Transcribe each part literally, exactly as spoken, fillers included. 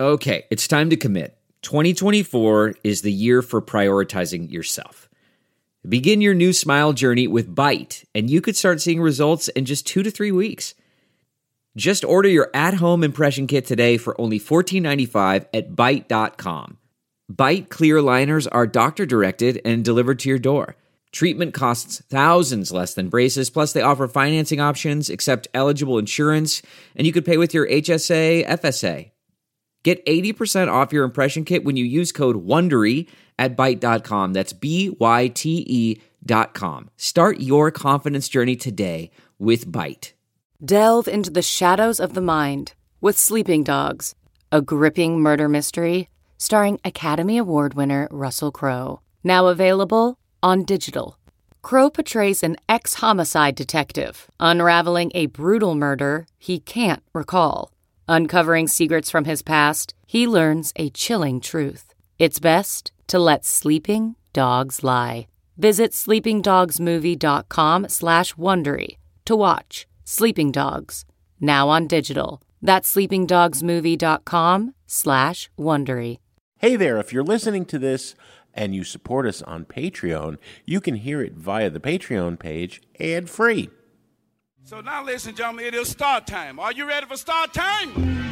Okay, it's time to commit. twenty twenty-four is the year for prioritizing yourself. Begin your new smile journey with Byte, and you could start seeing results in just two to three weeks. Just order your at-home impression kit today for only fourteen ninety-five at byte dot com. Byte clear aligners are doctor-directed and delivered to your door. Treatment costs thousands less than braces, plus they offer financing options, accept eligible insurance, and you could pay with your H S A, F S A. Get eighty percent off your impression kit when you use code WONDERY at byte dot com. That's B Y T E dot com. Start your confidence journey today with Byte. Delve into the shadows of the mind with Sleeping Dogs, a gripping murder mystery starring Academy Award winner Russell Crowe. Now available on digital. Crowe portrays an ex-homicide detective unraveling a brutal murder he can't recall. Uncovering secrets from his past, he learns a chilling truth. It's best to let sleeping dogs lie. Visit sleepingdogsmovie.com slash Wondery to watch Sleeping Dogs, now on digital. That's sleepingdogsmovie.com slash Wondery. Hey there, if you're listening to this and you support us on Patreon, you can hear it via the Patreon page ad-free. So now, ladies and gentlemen, it is start time. Are you ready for start time?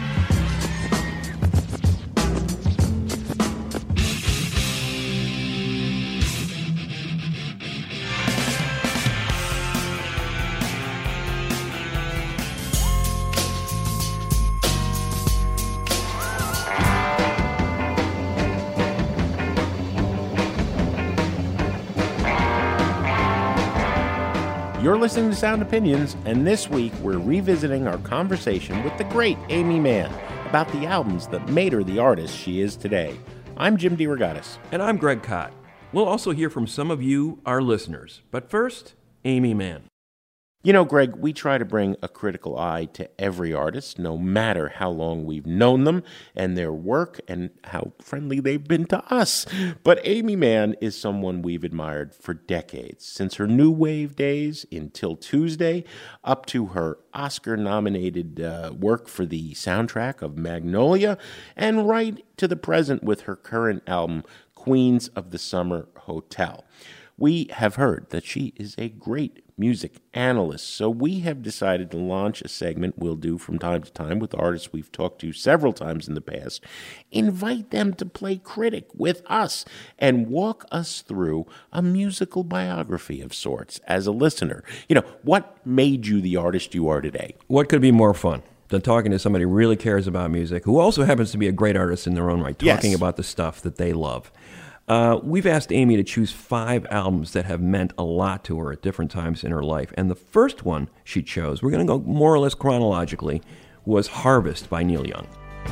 You're listening to Sound Opinions, and this week we're revisiting our conversation with the great Aimee Mann about the albums that made her the artist she is today. I'm Jim DeRogatis. And I'm Greg Kot. We'll also hear from some of you, our listeners. But first, Aimee Mann. You know, Greg, we try to bring a critical eye to every artist, no matter how long we've known them and their work and how friendly they've been to us. But Aimee Mann is someone we've admired for decades, since her new wave days in Till Tuesday, up to her Oscar-nominated uh, work for the soundtrack of Magnolia, and right to the present with her current album, Queens of the Summer Hotel. We have heard that she is a great music analyst, so we have decided to launch a segment we'll do from time to time with artists we've talked to several times in the past, invite them to play critic with us and walk us through a musical biography of sorts as a listener. You know, what made you the artist you are today? What could be more fun than talking to somebody who really cares about music, who also happens to be a great artist in their own right, talking Yes. about the stuff that they love. Uh, we've asked Aimee to choose five albums that have meant a lot to her at different times in her life. And the first one she chose, we're going to go more or less chronologically, was Harvest by Neil Young.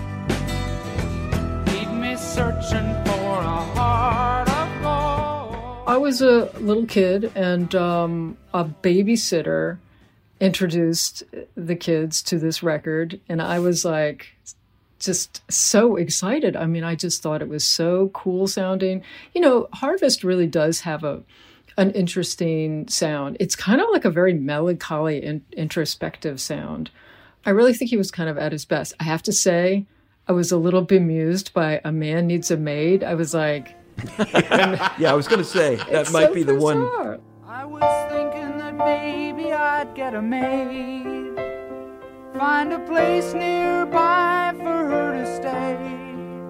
Keep me searching for a heart of gold. I was a little kid, and um, a babysitter introduced the kids to this record, and I was like just so excited. I mean, I just thought it was so cool sounding. You know, Harvest really does have a an interesting sound. It's kind of like a very melancholy and introspective sound. I really think he was kind of at his best. I have to say, I was a little bemused by A Man Needs a Maid. I was like... Yeah, I was going to say, that might so be the bizarre. one. I was thinking that maybe I'd get a maid, find a place nearby for her to stay,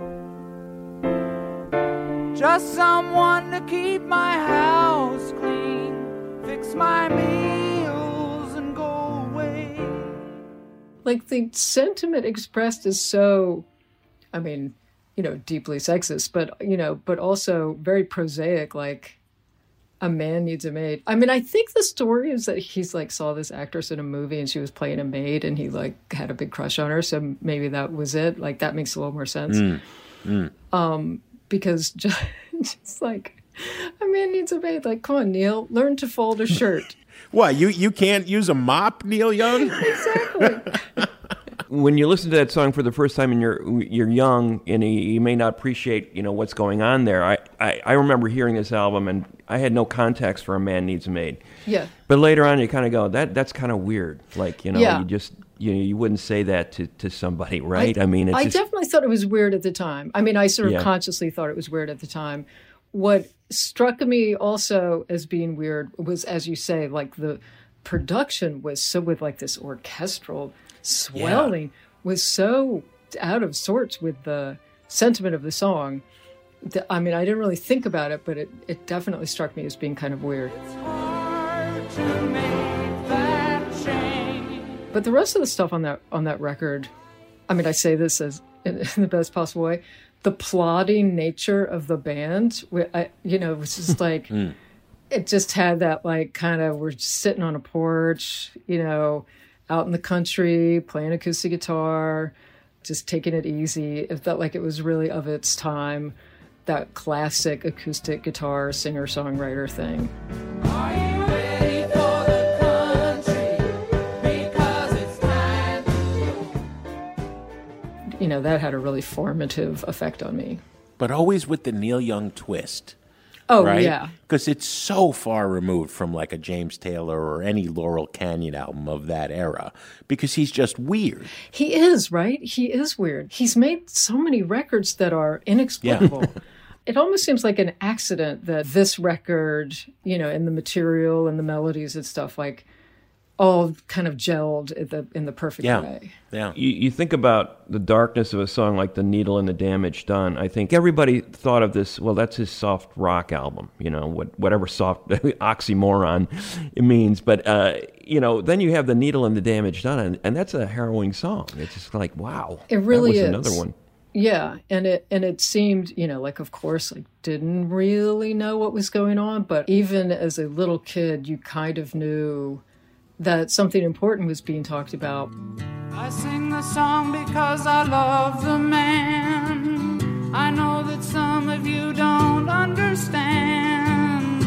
just someone to keep my house clean, fix my meals and go away. Like, the sentiment expressed is so, I mean, you know, deeply sexist, but, you know, but also very prosaic, like, a man needs a maid. I mean, I think the story is that he's like saw this actress in a movie and she was playing a maid and he like had a big crush on her. So maybe that was it. Like, that makes a little more sense. Mm. Mm. Um, because just, just like, a man needs a maid. Like, come on, Neil, learn to fold a shirt. What, you, you can't use a mop, Neil Young? Exactly. When you listen to that song for the first time and you're you're young and you may not appreciate, you know, what's going on there. I, I, I remember hearing this album and I had no context for A Man Needs a Maid. Yeah. But later on you kind of go, that that's kind of weird. Like, you know, Yeah. you just you know, you wouldn't say that to, to somebody, right? I, I mean, it's I just, definitely thought it was weird at the time. I mean, I sort of Yeah. consciously thought it was weird at the time. What struck me also as being weird was, as you say, like the production was so with like this orchestral swelling was so out of sorts with the sentiment of the song. that- I mean, I didn't really think about it, but it, it definitely struck me as being kind of weird. Hard to make that change. But the rest of the stuff on that on that record, I mean, I say this as in, in the best possible way. The plodding nature of the band, wh- I, you know, it was just like it just had that like kind of we're just sitting on a porch, you know, out in the country playing acoustic guitar, just taking it easy. It felt like it was really of its time, that classic acoustic guitar singer songwriter thing. Are you ready for the country? Because it's time. You know, that had a really formative effect on me. But always with the Neil Young twist. Oh, Right? yeah. Because it's so far removed from like a James Taylor or any Laurel Canyon album of that era. Because he's just weird. He is, right? He is weird. He's made so many records that are inexplicable. It almost seems like an accident that this record, you know, and the material and the melodies and stuff, like, all kind of gelled in the, in the perfect Yeah. way. Yeah. You, you think about the darkness of a song like The Needle and the Damage Done. I think everybody thought of this, well, that's his soft rock album, you know, what, whatever soft oxymoron it means. But, uh, you know, then you have The Needle and the Damage Done, and, and that's a harrowing song. It's just like, wow. It really that was is. another one. Yeah, and it and it seemed, you know, like, of course, like, didn't really know what was going on, but even as a little kid, you kind of knew that something important was being talked about. I sing the song because I love the man. I know that some of you don't understand.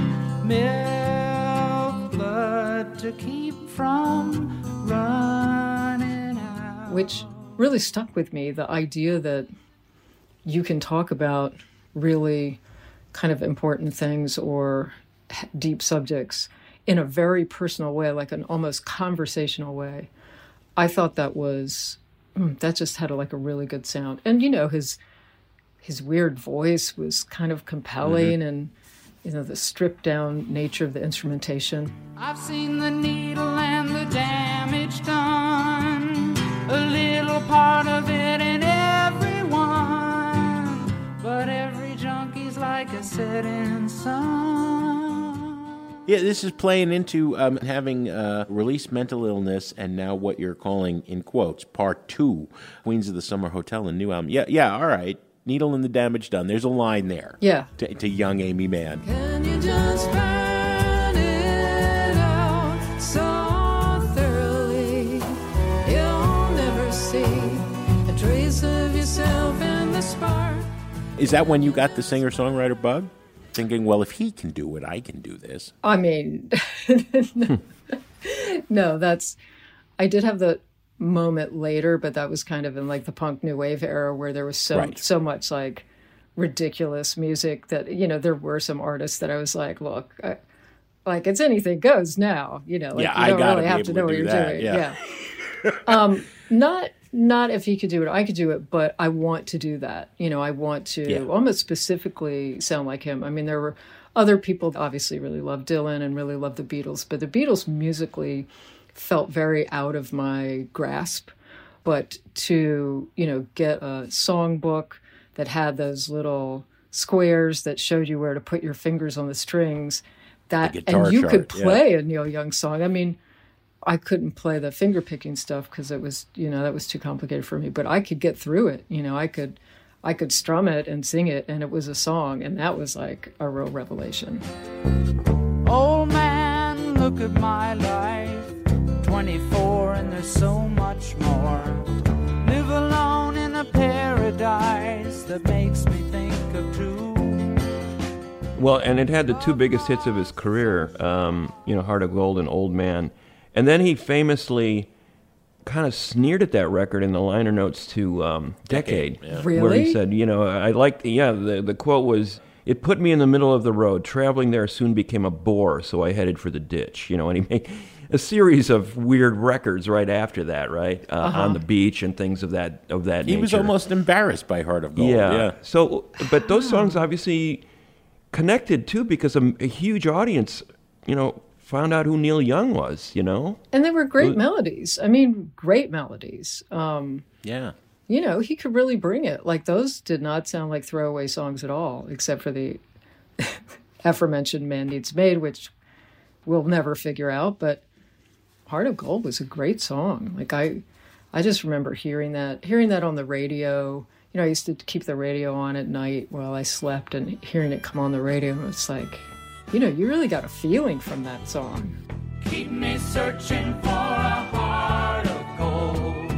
Milk blood to keep from running out. Which really stuck with me, the idea that you can talk about really kind of important things or deep subjects in a very personal way, like an almost conversational way. I thought that was, that just had a, like a really good sound. And, you know, his his weird voice was kind of compelling, mm-hmm. and, you know, the stripped down nature of the instrumentation. I've seen the needle and the damage done, a little part of it in everyone, but every junkie's like a setting sun. Yeah, this is playing into um, having uh, released mental illness and now what you're calling, in quotes, part two, Queens of the Summer Hotel and new album. Yeah, yeah, all right. Needle and the Damage Done. There's a line there. Yeah. To, to young Amy Mann. Can you just find it out so thoroughly? You'll never see a trace of yourself in the spark. Is that when you got the singer-songwriter bug? Thinking, well, if he can do it, I can do this. I mean, no, that's, I did have the moment later, but that was kind of in like the punk new wave era where there was so, Right. so much like ridiculous music that, you know, there were some artists that I was like, look, I, like it's anything goes now, you know, like Yeah, you I don't gotta really be have able to to know what do you're that, doing. yeah. Yeah. um, not, not if he could do it, I could do it, but I want to do that. You know, I want to Yeah. almost specifically sound like him. I mean, there were other people obviously really loved Dylan and really loved the Beatles, but the Beatles musically felt very out of my grasp. But to, you know, get a songbook that had those little squares that showed you where to put your fingers on the strings, that The guitar and you could chart, yeah. play a Neil Young song. I mean, I couldn't play the finger picking stuff because it was, you know, that was too complicated for me. But I could get through it. You know, I could, I could strum it and sing it, and it was a song, and that was like a real revelation. Old man, look at my life. twenty-four and there's so much more. Live alone in a paradise that makes me think of two. Well, and it had the two biggest hits of his career, um, you know, Heart of Gold and Old Man. And then he famously kind of sneered at that record in the liner notes to um, Decade. yeah. Really? Where he said, you know, I liked, yeah, the, the quote was, it put me in the middle of the road. Traveling there soon became a bore, so I headed for the ditch. You know, and he made, a series of weird records right after that, right? Uh, Uh-huh. On the beach and things of that of that He nature. was almost embarrassed by Heart of Gold. Yeah. Yeah. So, but those songs obviously connected too because a, a huge audience, you know, found out who Neil Young was. You know, And they were great melodies. I mean, great melodies. Um, Yeah. you know, he could really bring it. Like, those did not sound like throwaway songs at all, except for the aforementioned Man Needs Made, which we'll never figure out. But Heart of Gold was a great song. Like, I, I just remember hearing that, hearing that on the radio. You know, I used to keep the radio on at night while I slept and hearing it come on the radio. And it's like, you know, you really got a feeling from that song. Keep me searching for a heart of gold.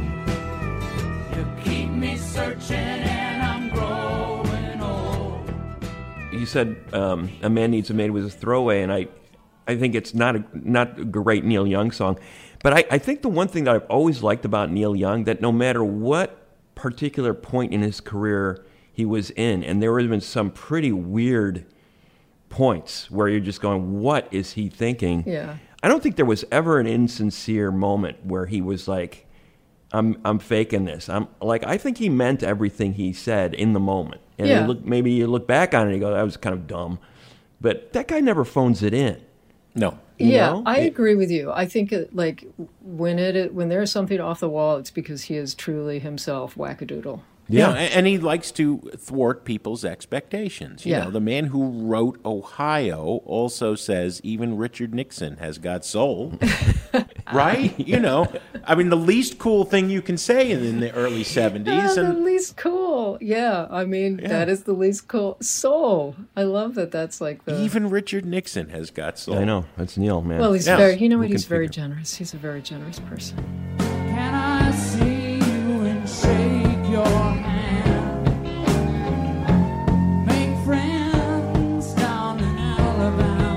You keep me searching and I'm growing old. you said um, "A Man Needs a Maid" was a throwaway, and I, I think it's not a not a great Neil Young song, but I, I think the one thing that I've always liked about Neil Young, that no matter what particular point in his career he was in, and there have been some pretty weird points where you're just going, what is he thinking? Yeah. I don't think there was ever an insincere moment where he was like, I'm I'm faking this. I'm like, I think he meant everything he said in the moment. And Yeah. you look, maybe you look back on it and you go, that was kind of dumb. But that guy never phones it in. No. You yeah, know? I agree with you. I think it, like when it when there's something off the wall, it's because he is truly himself wackadoodle. Yeah, a- and he likes to thwart people's expectations. You Yeah. know, the man who wrote Ohio also says even Richard Nixon has got soul. Right? You know, I mean, the least cool thing you can say in the early seventies. Ah, the And least cool. Yeah, I mean that is the least cool. Soul. I love that. That's like the. even Richard Nixon has got soul. I know. That's Neil, man. Well, he's Yeah. very. You know what? Who He's can very figure? generous. He's a very generous person. Can I see you and shake your hand? Make friends down in Alabama.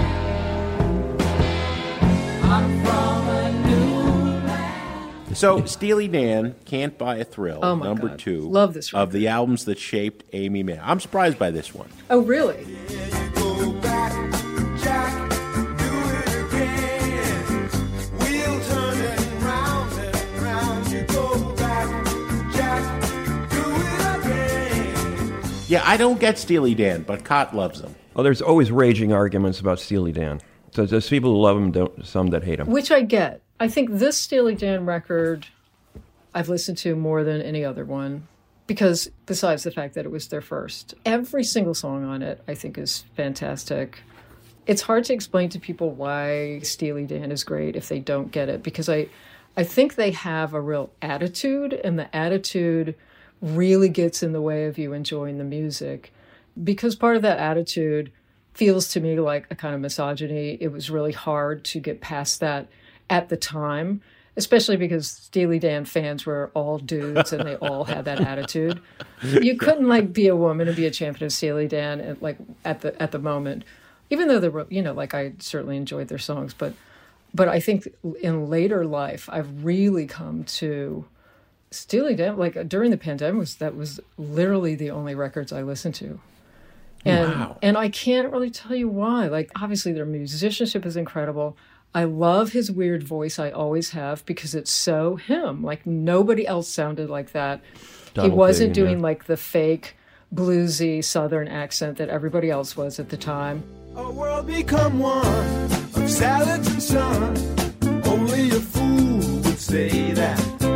I'm from a new land. So, Steely Dan, Can't Buy a Thrill, Oh, my number God. two. Love this Of the albums that shaped Amy Mann. I'm surprised by this one. Oh, really? Go back, Jack, do it again. We'll turn it round and round. You go back, Jack, do it again. Yeah, I don't get Steely Dan, but Cott loves them. Oh, there's always raging arguments about Steely Dan. So there's people who love him, don't, some that hate him. Which I get. I think this Steely Dan record I've listened to more than any other one because besides the fact that it was their first, every single song on it I think is fantastic. It's hard to explain to people why Steely Dan is great if they don't get it because I, I think they have a real attitude and the attitude really gets in the way of you enjoying the music because part of that attitude feels to me like a kind of misogyny. It was really hard to get past that at the time, especially because Steely Dan fans were all dudes and they all had that attitude. You couldn't like be a woman and be a champion of Steely Dan at like at the at the moment, even though they were, you know, like I certainly enjoyed their songs, but but I think in later life I've really come to Steely Dan. Like during the pandemic, was that was literally the only records I listened to. And Wow. and I can't really tell you why. Like obviously their musicianship is incredible. I love his weird voice. I always have because it's so him. Like nobody else sounded like that. Donald he wasn't Fagen, doing yeah. like the fake bluesy Southern accent that everybody else was at the time. A world become one of salads and sun. Only a fool would say that.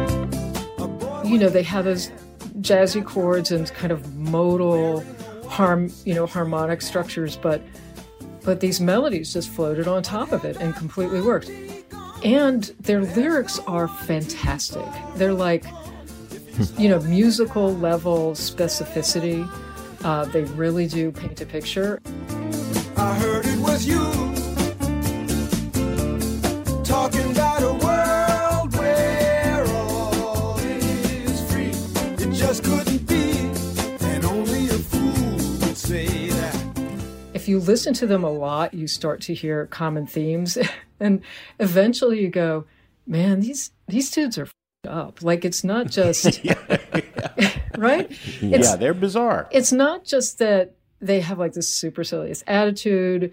A boy You know, they have those jazzy chords and kind of modal harm, you know, harmonic structures, but but these melodies just floated on top of it and completely worked. And their lyrics are fantastic. They're like, you know, musical level specificity. Uh, they really do paint a picture. I heard it was you talking about a world where all is free. It just couldn't be, and only a fool would say that. If you listen to them a lot, you start to hear common themes, and eventually you go, "Man, these these dudes are f***ed up." Like it's not just right. It's, yeah, they're bizarre. it's not just that they have like this supercilious attitude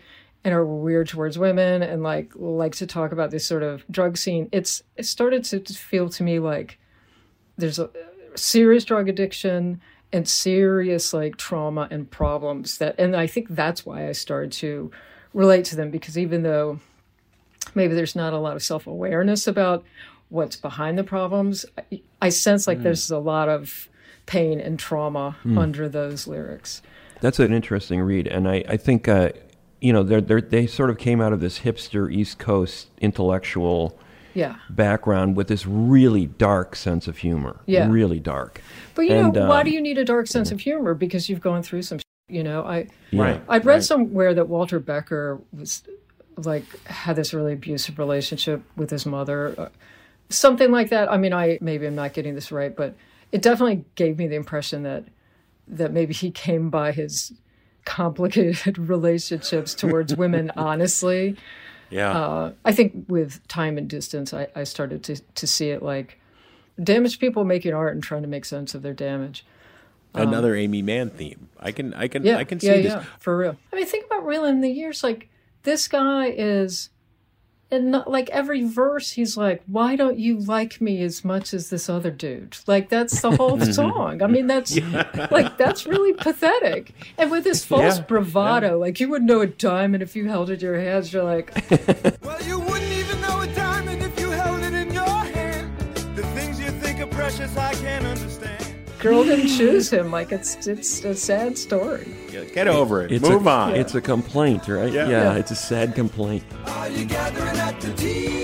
and are weird towards women and like like to talk about this sort of drug scene. It's it started to feel to me like there's a serious drug addiction and serious like trauma and problems that, and I think that's why I started to relate to them, because even though maybe there's not a lot of self-awareness about what's behind the problems, I, I sense like mm. there's a lot of pain and trauma mm. under those lyrics. That's an interesting read, and I, I think, uh, you know, they're, they're, they sort of came out of this hipster East Coast intellectual yeah. background with this really dark sense of humor, yeah. really dark. But, you and, know, why um, do you need a dark sense of humor? Because you've gone through some, you know, I, right. I'd read right. somewhere that Walter Becker was, like, had this really abusive relationship with his mother, uh, something like that. I mean, I maybe I'm not getting this right, but it definitely gave me the impression that that maybe he came by his complicated relationships towards women honestly. Yeah. Uh, I think with time and distance, I, I started to, to see it like damaged people making art and trying to make sense of their damage. Another um, Amy Mann theme. I can, I can, yeah, I can see yeah, this. Yeah, for real. I mean, think about real in the years, like this guy is, and not, like every verse, he's like, "Why don't you like me as much as this other dude?" Like that's the whole song. I mean, that's yeah. like that's really pathetic. And with this false yeah. bravado, yeah. like you wouldn't know a diamond if you held it in your hands. You're like, well, you wouldn't even know a diamond if you held it in your hand. The things you think are precious, I can't understand. Girl didn't choose him. Like it's it's a sad story. Yeah, get over it. It's Move a, on. It's a complaint, right? Yeah. Yeah, Yeah. it's a sad complaint. Are you gathering at the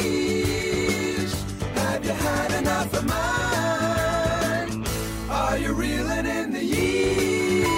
teach? Have you had enough of mine? Are you reeling in the years?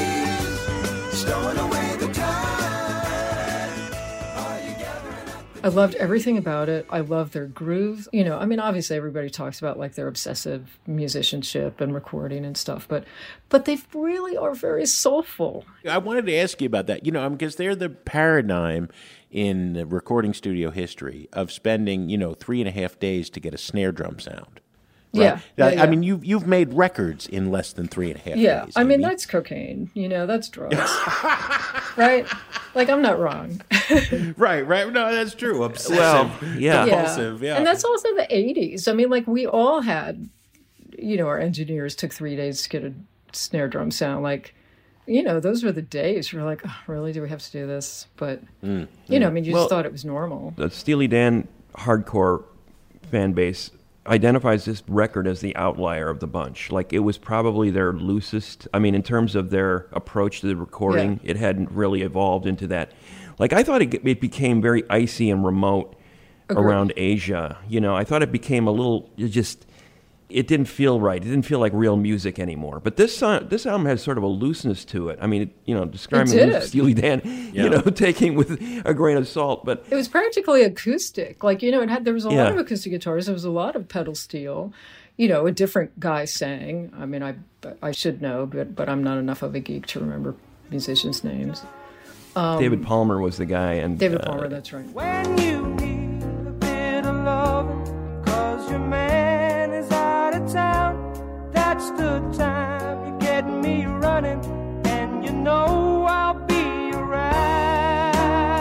Stowing away the time? Are you gathering at the I loved everything about it. I love their groove. You know, I mean, obviously everybody talks about like their obsessive musicianship and recording and stuff, but but they really are very soulful. I wanted to ask you about that, you know, because they're the paradigm in the recording studio history of spending, you know, three and a half days to get a snare drum sound. Right? Yeah, yeah, I, yeah. I mean, you've, you've made records in less than three and a half Yeah, days. I mean, that's cocaine. You know, that's drugs. Right? Like, I'm not wrong. right, right. No, that's true. Obsessive, Well, yeah. compulsive, yeah. And that's also the eighties. I mean, like, we all had, you know, our engineers took three days to get a snare drum sound. Like, you know, those were the days. You're like, oh, really? Do we have to do this? But, Mm, you know, I mean, you Well, just thought it was normal. The Steely Dan hardcore fan base identifies this record as the outlier of the bunch. Like, it was probably their loosest. I mean, in terms of their approach to the recording, Yeah. it hadn't really evolved into that. Like, I thought it, it became very icy and remote Agreed. around Asia. You know, I thought it became a little, it just, it didn't feel right. It didn't feel like real music anymore. But this song, this album has sort of a looseness to it. I mean, it, you know, describing It it did. Steely Dan, Yeah. you know, taking with a grain of salt. But It was practically acoustic. Like, you know, it had there was a Yeah. lot of acoustic guitars. There was a lot of pedal steel. You know, a different guy sang. I mean, I I should know, but but I'm not enough of a geek to remember musicians' names. David Palmer was the guy. And David uh, Palmer, that's right. When you need a bit of loving, cause your man is out of town, that's the time you get me running, and you know I'll be around.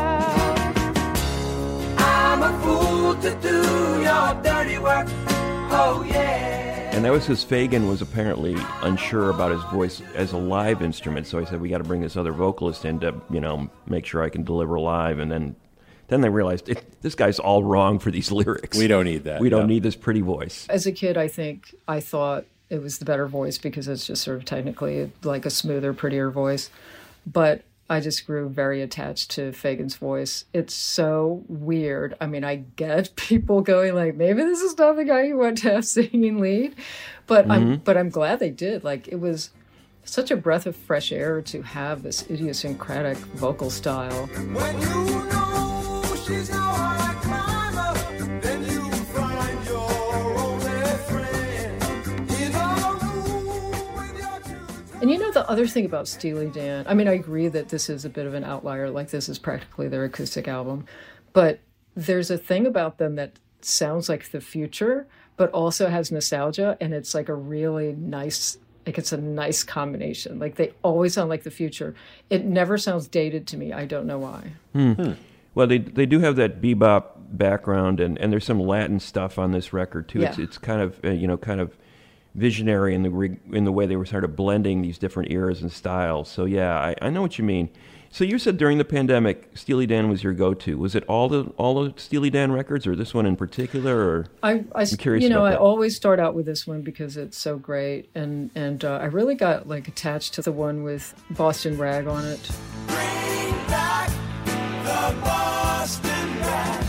I'm a fool to do your dirty work, oh yeah. And that was because Fagen was apparently unsure about his voice as a live instrument, so he said, we got to bring this other vocalist in to, you know, make sure I can deliver live. And then then they realized, it, this guy's all wrong for these lyrics. We don't need that. We don't no. need this pretty voice. As a kid, I think I thought it was the better voice because it's just sort of technically like a smoother, prettier voice. But I just grew very attached to Fagen's voice. It's so weird. I mean, I get people going like, maybe this is not the guy you want to have singing lead, but mm-hmm. I'm but I'm glad they did. Like, it was such a breath of fresh air to have this idiosyncratic vocal style. When you know she's no high climber, then you find your only friend in a room with your two. And you know the other thing about Steely Dan, I mean, I agree that this is a bit of an outlier, like this is practically their acoustic album, but there's a thing about them that sounds like the future, but also has nostalgia, and it's like a really nice Like, it's a nice combination. Like, they always sound like the future. It never sounds dated to me. I don't know why. Hmm. Hmm. Well, they they do have that bebop background, and, and there's some Latin stuff on this record too. Yeah. It's it's kind of uh, you know kind of visionary in the re- in the way they were sort of blending these different eras and styles. So yeah, I, I know what you mean. So you said during the pandemic, Steely Dan was your go-to. Was it all the all the Steely Dan records, or this one in particular? Or I, I I'm curious you know, about I that. always start out with this one because it's so great, and and uh, I really got like attached to the one with Boston Rag on it. Bring back the Boston Rag.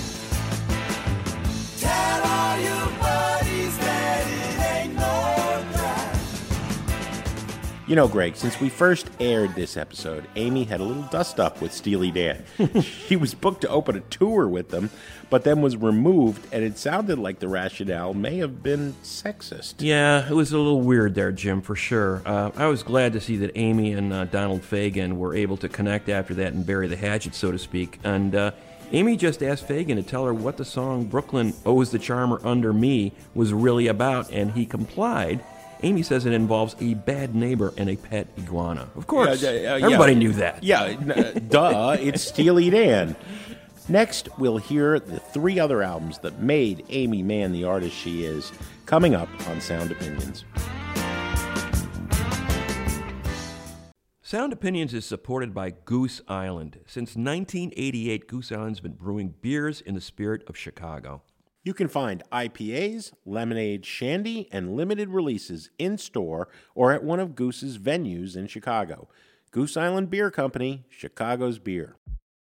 Tell all your buddies that it ain't no drag. You know, Greg, since we first aired this episode, Amy had a little dust-up with Steely Dan. She was booked to open a tour with them, but then was removed, and it sounded like the rationale may have been sexist. Yeah, it was a little weird there, Jim, for sure. Uh, I was glad to see that Amy and uh, Donald Fagen were able to connect after that and bury the hatchet, so to speak. And uh, Amy just asked Fagen to tell her what the song Brooklyn Owes the Charmer Under Me was really about, and he complied. Amy says it involves a bad neighbor and a pet iguana. Of course, Yeah, uh, uh, everybody yeah. knew that. Yeah, uh, duh, it's Steely Dan. Next, we'll hear the three other albums that made Amy Mann the artist she is, coming up on Sound Opinions. Sound Opinions is supported by Goose Island. Since nineteen eighty-eight, Goose Island's been brewing beers in the spirit of Chicago. You can find I P As, lemonade, shandy, and limited releases in-store or at one of Goose's venues in Chicago. Goose Island Beer Company, Chicago's beer.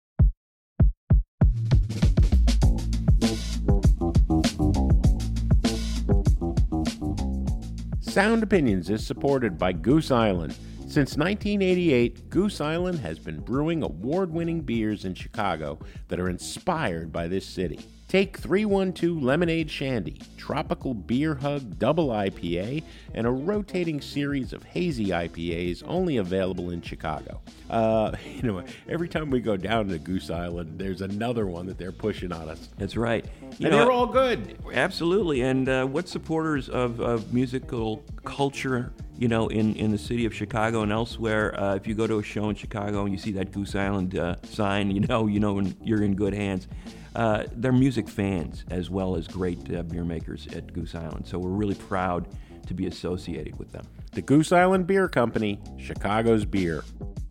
Sound Opinions is supported by Goose Island. Since nineteen eighty-eight, Goose Island has been brewing award-winning beers in Chicago that are inspired by this city. Take three one two Lemonade Shandy, Tropical Beer Hug Double I P A, and a rotating series of hazy I P As only available in Chicago. Uh, you know, every time we go down to Goose Island, there's another one that they're pushing on us. That's right. You and know, they're all good. Absolutely. And uh, what supporters of, of musical culture, you know, in, in the city of Chicago and elsewhere, uh, if you go to a show in Chicago and you see that Goose Island uh, sign, you know, you know you're in good hands. Uh, they're music fans as well as great uh, beer makers at Goose Island. So we're really proud to be associated with them. The Goose Island Beer Company, Chicago's beer.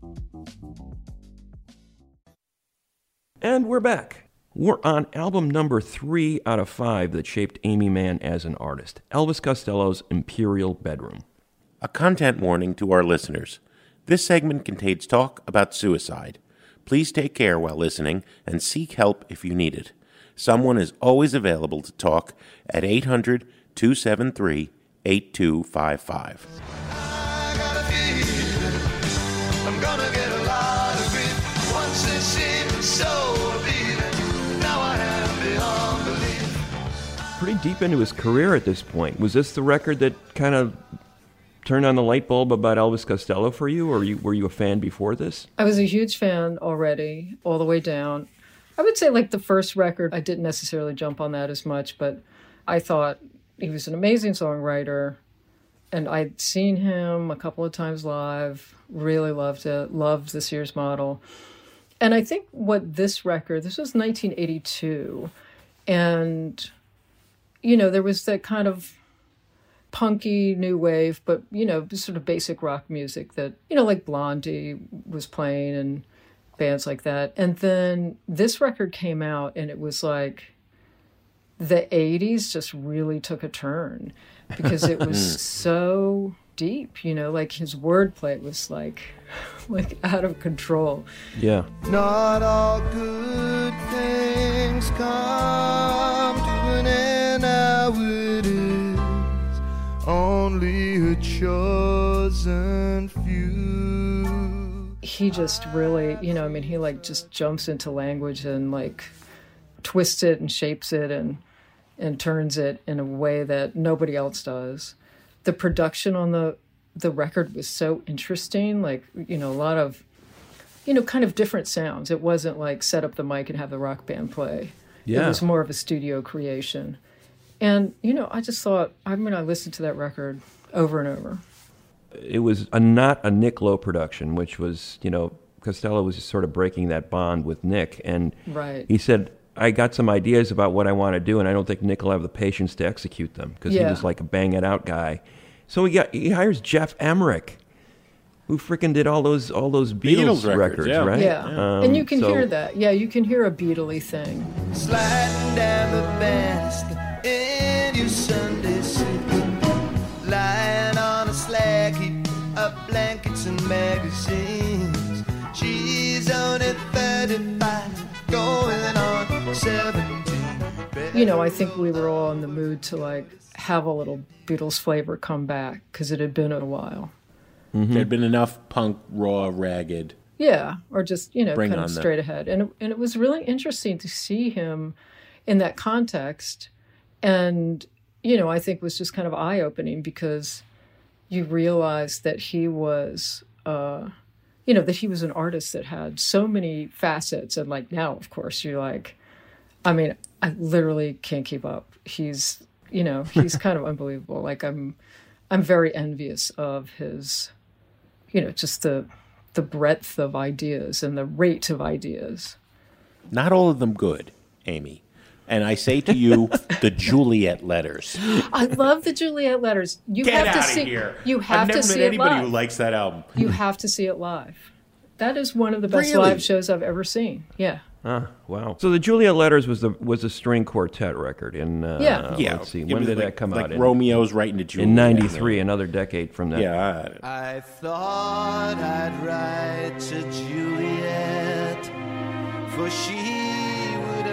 And we're back. We're on album number three out of five that shaped Amy Mann as an artist, Elvis Costello's Imperial Bedroom. A content warning to our listeners. This segment contains talk about suicide. Please take care while listening and seek help if you need it. Someone is always available to talk at eight hundred, two seven three, eight two five five. I got a feeling I'm gonna get a lot of grief. Once it seemed so appealing, now I am beyond belief. Pretty deep into his career at this point. Was this the record that kind of turned on the light bulb about Elvis Costello for you, or you, were you a fan before this? I was a huge fan already, all the way down. I would say, like, the first record, I didn't necessarily jump on that as much, but I thought he was an amazing songwriter, and I'd seen him a couple of times live, really loved it, loved the Sears model. And I think what this record, this was nineteen eighty-two, and, you know, there was that kind of punky new wave, but, you know, sort of basic rock music that, you know, like Blondie was playing and bands like that. And then this record came out and it was like the eighties just really took a turn because it was so deep, you know, like his wordplay was like, like out of control. Yeah. Not all good things come to an end nowadays. Only a chosen few. He just really, you know, I mean, he like just jumps into language and like twists it and shapes it and and turns it in a way that nobody else does. The production on the the record was so interesting, like, you know, a lot of, you know, kind of different sounds. It wasn't like set up the mic and have the rock band play. Yeah. It was more of a studio creation. And, you know, I just thought, I mean, I listened to that record over and over. it was a, not a Nick Lowe production, which was, you know, Costello was just sort of breaking that bond with Nick. And right. he said, I got some ideas about what I want to do, and I don't think Nick will have the patience to execute them because Yeah. he was like a bang-it-out guy. So he got he hires Jeff Emmerich, who freaking did all those all those Beatles, Beatles records, records, yeah. right? Yeah, Um, and you can so- hear that. Yeah, you can hear a Beatle-y thing. Sliding down the banister in your Sunday suit, lying on a slag heap of blankets and magazines. She's only thirty-five, going on seventeen. You know, I think we were all in the mood to like have a little Beatles flavor come back because it had been a while. Mm-hmm. There'd been enough punk, raw, ragged. Yeah, or just, you know, Bring kind on of the- straight ahead. And it, and it was really interesting to see him in that context. And, you know, I think was just kind of eye-opening because you realize that he was, uh, you know, that he was an artist that had so many facets. And like now, of course, you're like, I mean, I literally can't keep up. He's, you know, he's kind of unbelievable. Like I'm, I'm very envious of his, you know, just the the breadth of ideas and the rate of ideas. Not all of them good, Amy. And I say to you, the Juliet letters. I love the Juliet letters. You Get have to out see. of here. You have I've to never see met it anybody live. who likes that album. You have to see it live. That is one of the best Really? live shows I've ever seen. Yeah. Ah, wow. So the Juliet Letters was the was a string quartet record in uh, Yeah. Yeah. let's see, it when was did like, that come like out? In, Romeo's writing to Juliet. in ninety-three, another decade from that. Yeah. I thought I'd write to Juliet, for she would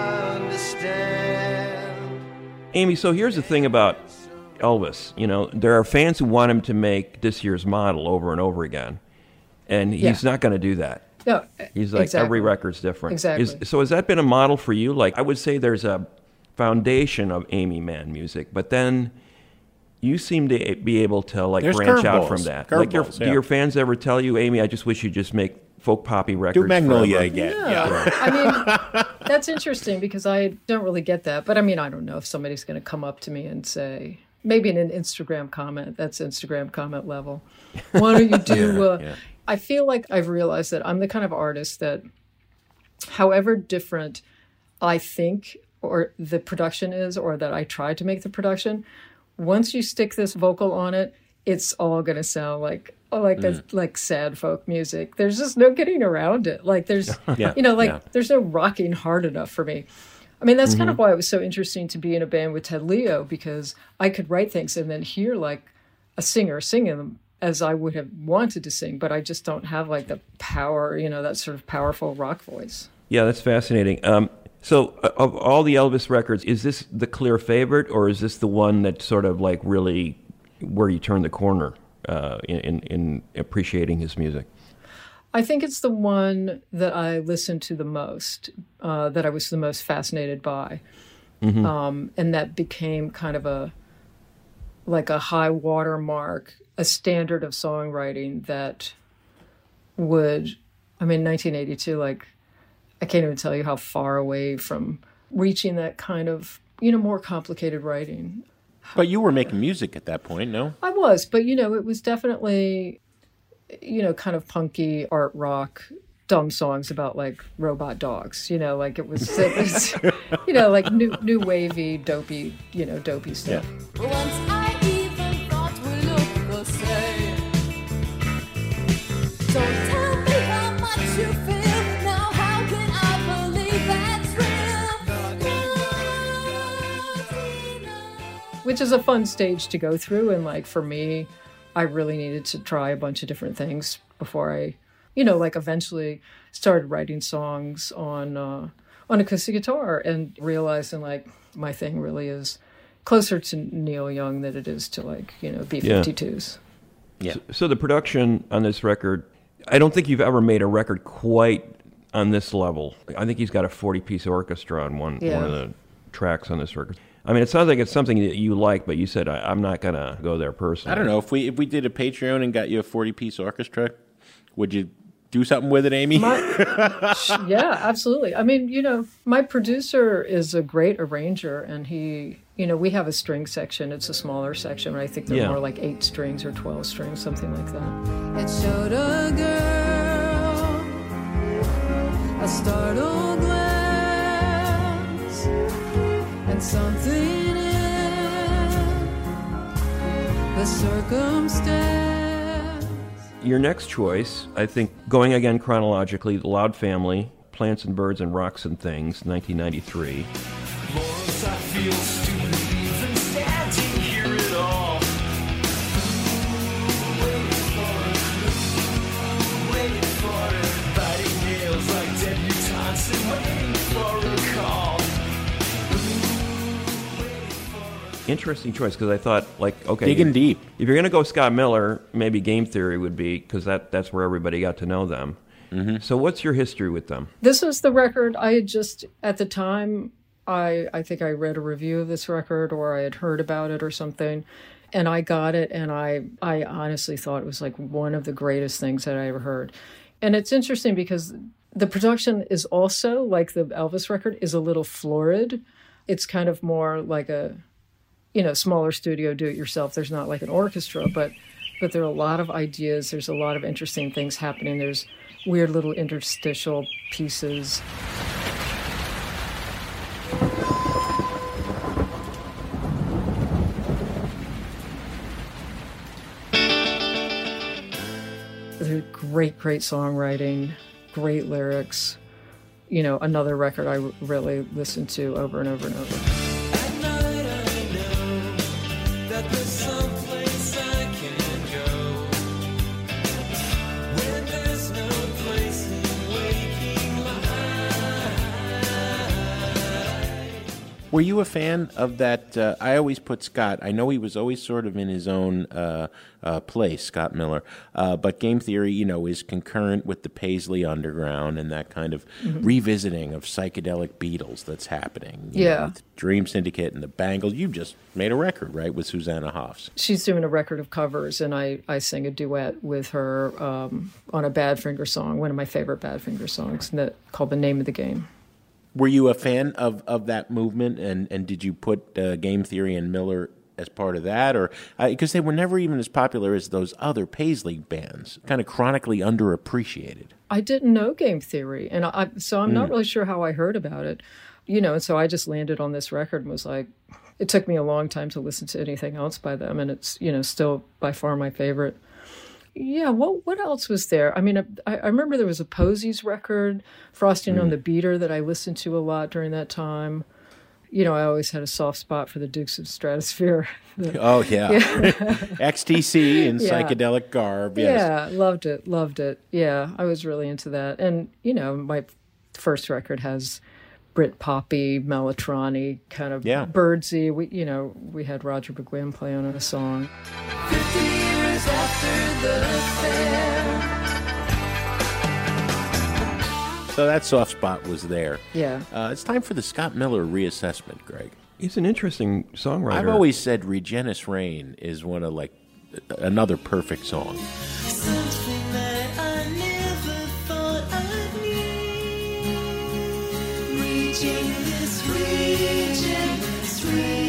understand. Amy, so here's the thing about Elvis. You know, there are fans who want him to make this year's model over and over again, and he's Yeah. not going to do that. No. He's like, exactly. every record's different. Exactly. Is, so has that been a model for you? Like, I would say there's a foundation of Amy Mann music, but then you seem to be able to like There's branch out curveballs. from that. Like, your, Curveballs, do yeah. your fans ever tell you, Amy, I just wish you'd just make folk poppy records Do Magnolia forever? again. Yeah. Yeah. I mean, that's interesting because I don't really get that. But I mean, I don't know if somebody's going to come up to me and say, maybe in an Instagram comment, that's Instagram comment level. Why don't you do, uh, yeah. I feel like I've realized that I'm the kind of artist that, however different I think or the production is, or that I try to make the production, once you stick this vocal on it, it's all going to sound like, oh, like Mm. that's like sad folk music. There's just no getting around it. Like there's, Yeah, you know, like yeah. there's no rocking hard enough for me. I mean, that's Mm-hmm. kind of why it was so interesting to be in a band with Ted Leo, because I could write things and then hear like a singer singing them as I would have wanted to sing, but I just don't have like the power, you know, that sort of powerful rock voice. Yeah, that's fascinating. Um, so, uh, of all the Elvis records, is this the clear favorite, or is this the one that sort of like really where you turn the corner uh, in, in in appreciating his music? I think it's the one that I listened to the most, uh, that I was the most fascinated by. Mm-hmm. Um, and that became kind of a, like a high water mark, a standard of songwriting that would, I mean, nineteen eighty-two, like, I can't even tell you how far away from reaching that kind of, you know, more complicated writing. But you were making music at that point, no? I was, but, you know, it was definitely, you know, kind of punky art rock, dumb songs about like robot dogs, you know, like it was, it was you know, like new new wavy, dopey, you know, dopey stuff. Once I even thought we looked the same. Don't tell me how much you feel. Now how can I believe that's real? Which is a fun stage to go through. And like for me, I really needed to try a bunch of different things before I, you know, like eventually started writing songs on uh, on acoustic guitar and realizing like my thing really is closer to Neil Young than it is to like, you know, B fifty-twos. Yeah. So, so the production on this record, I don't think you've ever made a record quite on this level. I think he's got a forty-piece orchestra on one Yeah. one of the tracks on this record. I mean, it sounds like it's something that you like, but you said I, I'm not gonna go there personally. I don't know if we if we did a Patreon and got you a forty-piece orchestra, would you do something with it, Amy? My, yeah, absolutely. I mean, you know, my producer is a great arranger, and he You know, we have a string section. It's a smaller section, but I think they're Yeah. more like eight strings or twelve strings, something like that. It showed a girl a startled glance and something in the circumstance. Your next choice, I think, going again chronologically, The Loud Family, Plants and Birds and Rocks and Things, nineteen ninety-three. Morals, I feel stupid even standing here at all. Waiting for it, waiting for it. Biting nails like debutantes and waiting for a call. Interesting choice, because I thought, like, okay, Digging if, deep. if you're going to go Scott Miller, maybe Game Theory would be, because that, that's where everybody got to know them. Mm-hmm. So what's your history with them? This was the record I had just, at the time, I, I think I read a review of this record or I had heard about it or something, and I got it, and I, I honestly thought it was like one of the greatest things that I ever heard. And it's interesting because the production is also, like the Elvis record, is a little florid. It's kind of more like a, you know, smaller studio, do-it-yourself. There's not like an orchestra, but but there are a lot of ideas. There's a lot of interesting things happening. There's weird little interstitial pieces. There's great, great songwriting, great lyrics. You know, another record I really listened to over and over and over. At night I know that there's someplace I can go when there's no place in waking life. Were you a fan of that? Uh, I always put Scott. I know he was always sort of in his own uh, uh, place, Scott Miller. Uh, but Game Theory, you know, is concurrent with the Paisley Underground and that kind of mm-hmm. revisiting of psychedelic Beatles that's happening. You Yeah. know, with Dream Syndicate and the Bangles. You just made a record, right, with Susanna Hoffs. She's doing a record of covers, and I, I sang a duet with her um, on a Badfinger song, one of my favorite Badfinger songs, that, called The Name of the Game. Were you a fan of, of that movement, and, and did you put uh, Game Theory and Miller as part of that? Or because uh, they were never even as popular as those other Paisley bands, kind of chronically underappreciated. I didn't know Game Theory, and I, so I'm Mm. not really sure how I heard about it. You know, and so I just landed on this record and was like, it took me a long time to listen to anything else by them, and it's, you know, still by far my favorite. Yeah, what what else was there? I mean, I, I remember there was a Posies record, Frosting Mm. on the Beater, that I listened to a lot during that time. You know, I always had a soft spot for the Dukes of Stratosphere. The- Oh, yeah. yeah. X T C in Yeah. psychedelic garb. Yes. Yeah, loved it, loved it. Yeah, I was really into that. And, you know, my first record has Brit poppy, Melotronic, kind of Yeah. birdsy. We, you know, we had Roger McGuinn play on a song. Fifty years after the fair. So that soft spot was there. Yeah. Uh, it's time for the Scott Miller reassessment, Greg. He's an interesting songwriter. I've always said Regenus Rain is one of, like, another perfect song. Something that I never thought I'd need. Regenus, Regenus,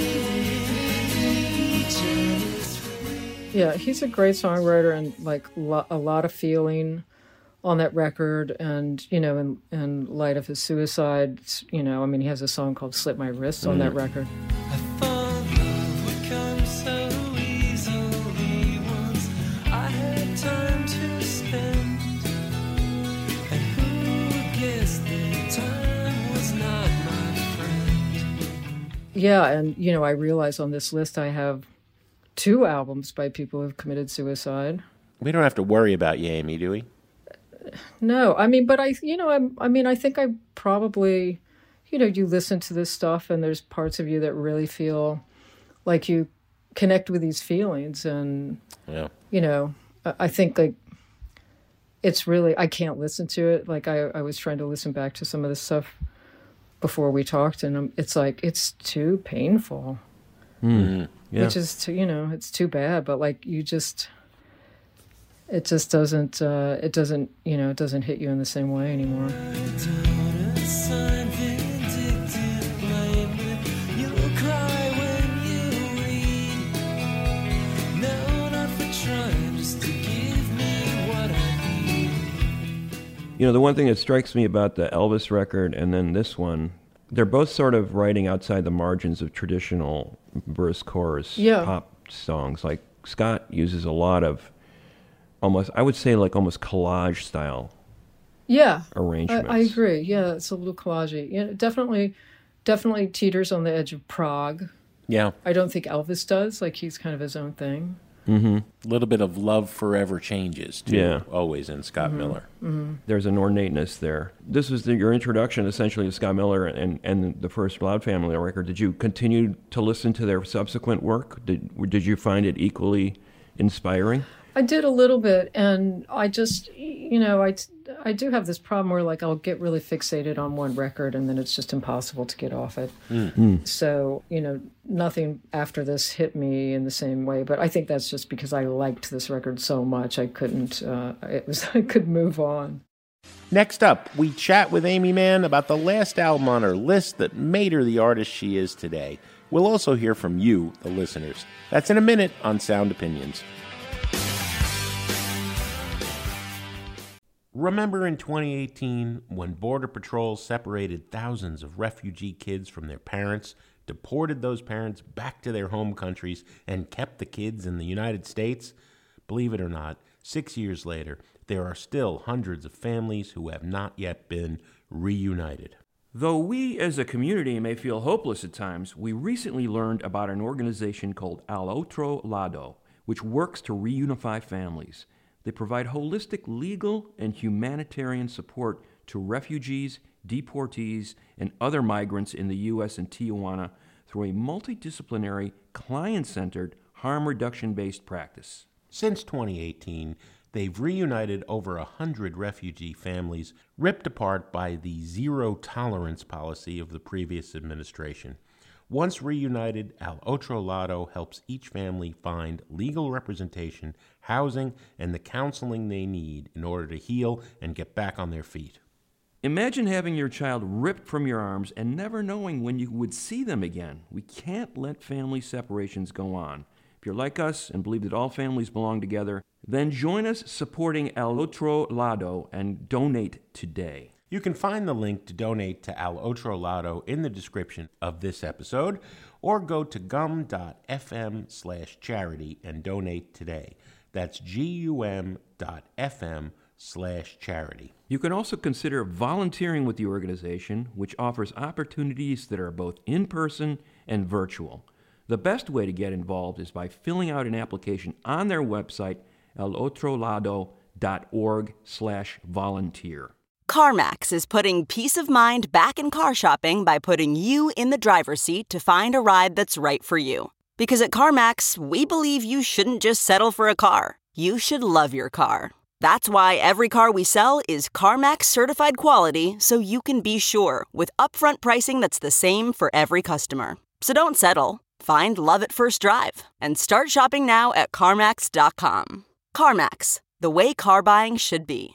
Regenus. Yeah, he's a great songwriter and, like, lo- a lot of feeling on that record. And, you know, in, in light of his suicide, you know, I mean, he has a song called Slit My Wrists on that record. I thought love would come so easily once I had time to spend. And who would guess that time was not my friend? Yeah, and, you know, I realize on this list I have two albums by people who've committed suicide. We don't have to worry about you, Amy, do we? No, I mean, but I, you know, I'm, I mean, I think I probably, you know, you listen to this stuff and there's parts of you that really feel like you connect with these feelings. And, Yeah. you know, I I think like it's really, I can't listen to it. Like I, I was trying to listen back to some of this stuff before we talked, and um, it's like, it's too painful, Mm. Yeah. which is, too, you know, it's too bad, but like you just, it just doesn't, uh, it doesn't, you know, it doesn't hit you in the same way anymore. Sign vindictive blame. You'll cry when You know, the one thing that strikes me about the Elvis record and then this one, they're both sort of writing outside the margins of traditional verse chorus Yeah. pop songs. Like Scott uses a lot of almost, I would say like almost collage style Yeah, arrangements. I, I agree. Yeah, it's a little collagey. Yeah, definitely, definitely teeters on the edge of prog. Yeah. I don't think Elvis does. Like he's kind of his own thing. A little bit of Love Forever Changes, too, Yeah. always in Scott Miller. There's an ornateness there. This was the, your introduction essentially to Scott Miller and, and the first Loud Family record. Did you continue to listen to their subsequent work? Did, did you find it equally inspiring? I did a little bit, and I just, you know, I, I do have this problem where, like, I'll get really fixated on one record, and then it's just impossible to get off it. Mm. So, you know, nothing after this hit me in the same way, but I think that's just because I liked this record so much, I couldn't, uh, it was, I could move on. Next up, we chat with Amy Mann about the last album on her list that made her the artist she is today. We'll also hear from you, the listeners. That's in a minute on Sound Opinions. Remember in twenty eighteen when Border Patrol separated thousands of refugee kids from their parents, deported those parents back to their home countries, and kept the kids in the United States? Believe it or not, six years later, there are still hundreds of families who have not yet been reunited. Though we as a community may feel hopeless at times, we recently learned about an organization called Al Otro Lado, which works to reunify families. They provide holistic legal and humanitarian support to refugees, deportees, and other migrants in the U S and Tijuana through a multidisciplinary, client-centered, harm reduction-based practice. Since twenty eighteen, they've reunited over a hundred refugee families ripped apart by the zero-tolerance policy of the previous administration. Once reunited, Al Otro Lado helps each family find legal representation, housing, and the counseling they need in order to heal and get back on their feet. Imagine having your child ripped from your arms and never knowing when you would see them again. We can't let family separations go on. If you're like us and believe that all families belong together, then join us supporting Al Otro Lado and donate today. You can find the link to donate to Al Otro Lado in the description of this episode, or go to gum.fm slash charity and donate today. That's G-U-M dot F-M slash charity. You can also consider volunteering with the organization, which offers opportunities that are both in-person and virtual. The best way to get involved is by filling out an application on their website, alotrolado dot org slash volunteer. CarMax is putting peace of mind back in car shopping by putting you in the driver's seat to find a ride that's right for you. Because at CarMax, we believe you shouldn't just settle for a car. You should love your car. That's why every car we sell is CarMax certified quality, so you can be sure with upfront pricing that's the same for every customer. So don't settle. Find love at first drive and start shopping now at CarMax dot com. CarMax, the way car buying should be.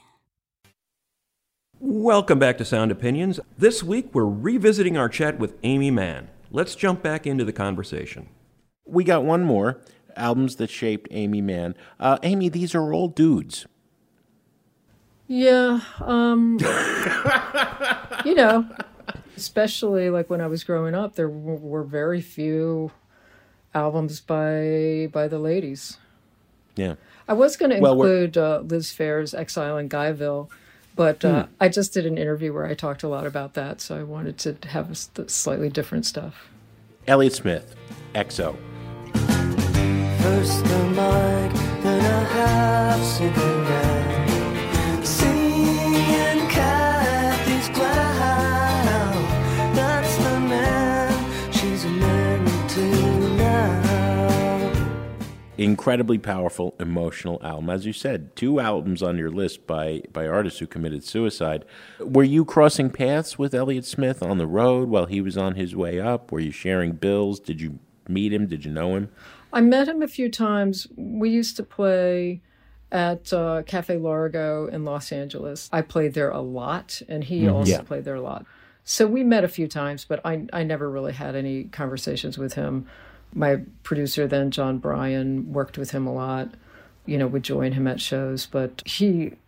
Welcome back to Sound Opinions. This week, we're revisiting our chat with Amy Mann. Let's jump back into the conversation. We got one more, albums that shaped Amy Mann. Uh, Amy, these are all dudes. Yeah, um, you know, especially like when I was growing up, there w- were very few albums by by the ladies. Yeah. I was going to Well, we're- include uh, Liz Phair's Exile in Guyville, but uh, Hmm. I just did an interview where I talked a lot about that, so I wanted to have s- slightly different stuff. Elliott Smith, X O. First the mic, then a half sitting down, singing Kathy's clown. That's the man she's married to now. Incredibly powerful, emotional album. As you said, two albums on your list by, by artists who committed suicide. Were you crossing paths with Elliott Smith on the road while he was on his way up? Were you sharing bills? Did you meet him? Did you know him? I met him a few times. We used to play at uh, Cafe Largo in Los Angeles. I played there a lot, and he Mhm. also Yeah. played there a lot. So we met a few times, but I, I never really had any conversations with him. My producer then, John Bryan, worked with him a lot, you know, would join him at shows. But he